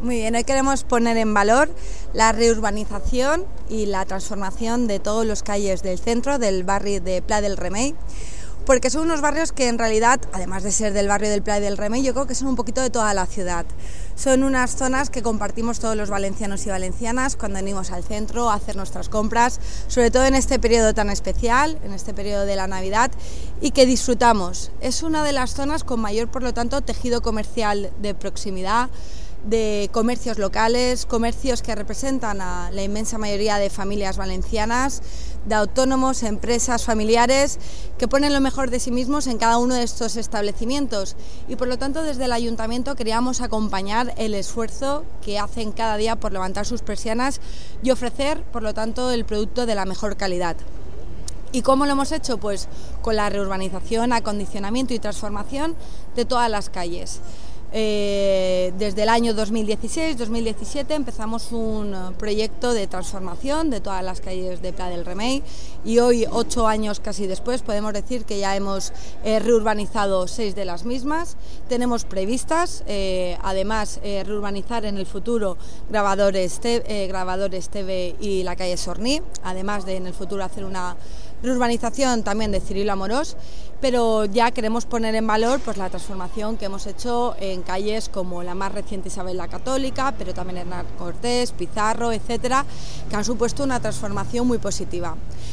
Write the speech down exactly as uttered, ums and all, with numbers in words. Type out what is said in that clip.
Muy bien, hoy queremos poner en valor la reurbanización y la transformación de todos los calles del centro del barrio de Pla del Remei, porque son unos barrios que en realidad, además de ser del barrio del Pla del Remei, yo creo que son un poquito de toda la ciudad. Son unas zonas que compartimos todos los valencianos y valencianas cuando venimos al centro a hacer nuestras compras, sobre todo en este periodo tan especial, en este periodo de la Navidad, y que disfrutamos. Es una de las zonas con mayor, por lo tanto, tejido comercial de proximidad, de comercios locales, comercios que representan a la inmensa mayoría de familias valencianas, de autónomos, empresas, familiares, que ponen lo mejor de sí mismos en cada uno de estos establecimientos y por lo tanto desde el Ayuntamiento queríamos acompañar el esfuerzo que hacen cada día por levantar sus persianas y ofrecer por lo tanto el producto de la mejor calidad. ¿Y cómo lo hemos hecho? Pues con la reurbanización, acondicionamiento y transformación de todas las calles. Eh, desde el año dos mil dieciséis dos mil diecisiete empezamos un proyecto de transformación de todas las calles de Pla del Remei y hoy, ocho años casi después, podemos decir que ya hemos eh, reurbanizado seis de las mismas. Tenemos previstas, eh, además, eh, reurbanizar en el futuro Grabadores, eh, Grabadores T V y la calle Sorní, además de en el futuro hacer una reurbanización también de Cirilo Amorós, pero ya queremos poner en valor pues, la transformación que hemos hecho en calles como la más reciente Isabel la Católica, pero también Hernán Cortés, Pizarro, etcétera, que han supuesto una transformación muy positiva.